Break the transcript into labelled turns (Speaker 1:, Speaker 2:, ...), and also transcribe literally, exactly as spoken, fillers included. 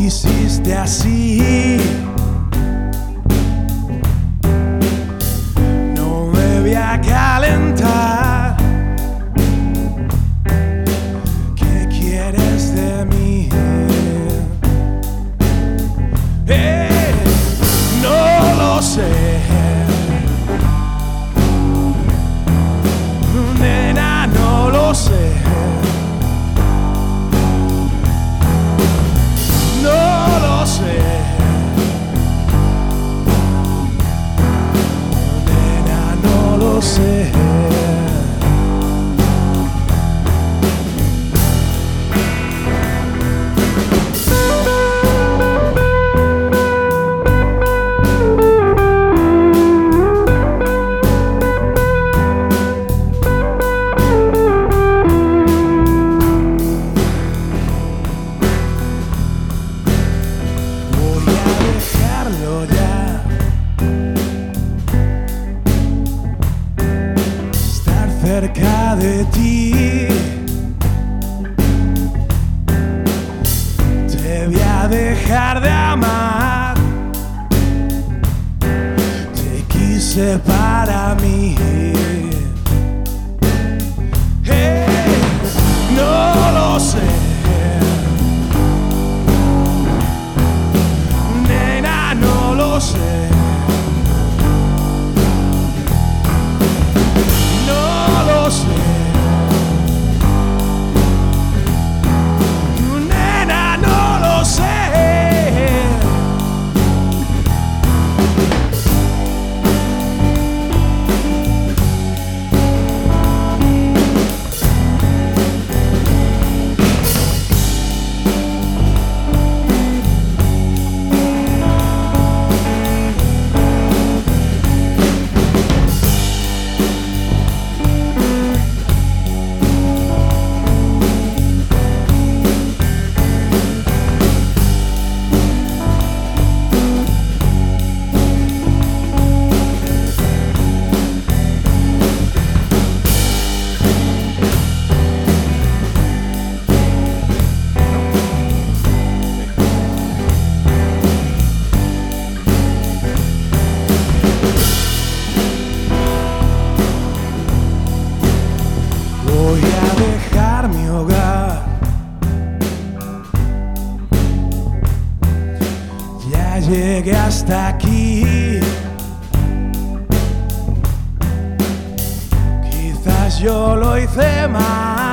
Speaker 1: quisiste así. No me voy a calentar. ¿Qué quieres de mí? Eh, no lo sé. Nena, no lo sé. No lo sé. Nena, no lo sé. Cerca de ti, te voy a dejar de amar. Te quise para mí. Hey, no lo sé. Nena, no lo sé. Nena, no lo sé. Voy a dejar mi hogar. Ya llegué hasta aquí. Quizás yo lo hice mal.